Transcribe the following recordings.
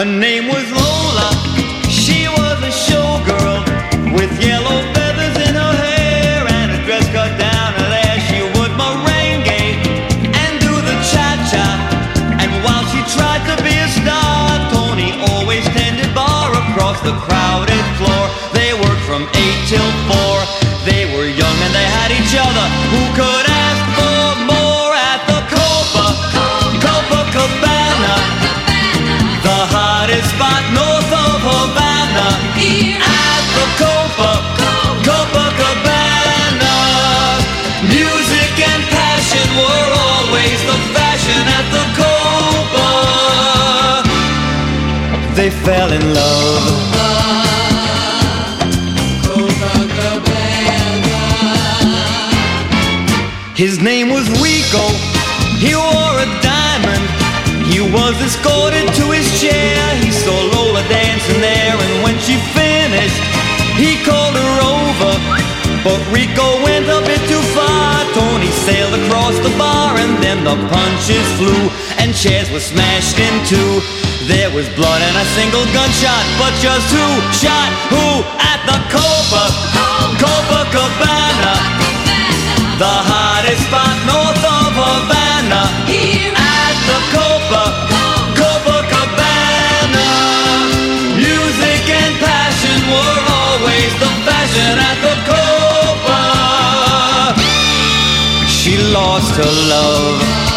Her name was Lola. She was a showgirl with yellow feathers in her hair and a dress cut down her there. She would merengue and do the cha-cha. And while she tried to be a star, Tony always tended bar across the crowded floor. They worked from 8 till 4. They were young and they had each other. Who could ask for more at the Copacabana, the hottest spot north of Havana? At the Copacabana, music and passion were always the fashion at the Copa. They fell in love. His name was Rico, he wore a diamond. He was escorted to his chair. He saw Lola dancing there, and when she finished, he called her over. But Rico went a bit too far. Tony sailed across the bar, and then the punches flew, and chairs were smashed in two. There was blood and a single gunshot, but just who shot who at the Copacabana, the hottest spot north of Havana? At the Copacabana, music and passion were always the fashion at the Copa. She lost her love.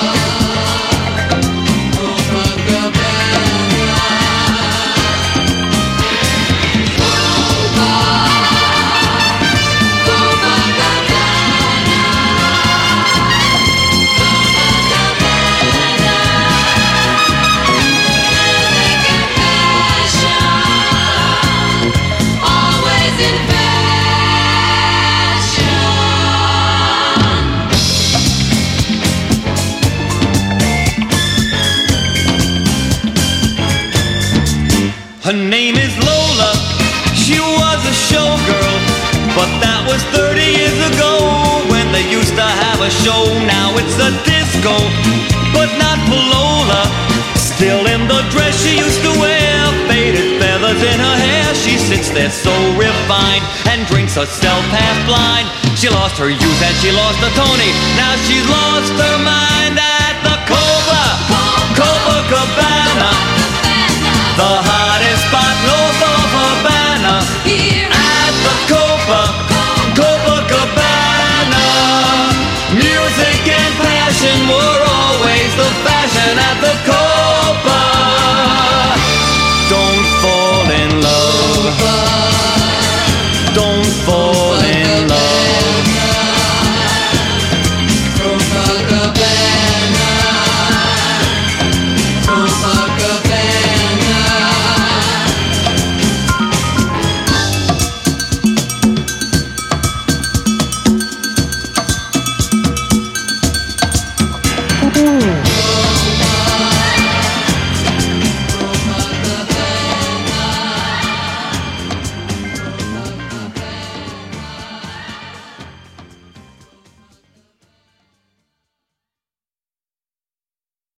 Her name is Lola, she was a showgirl, but that was 30 years ago when they used to have a show. Now it's a disco, but not for Lola. Still in the dress she used to wear, faded feathers in her hair. She sits there so refined and drinks herself half blind. She lost her youth and she lost her Tony. Now she's lost her mind at the Copacabana, the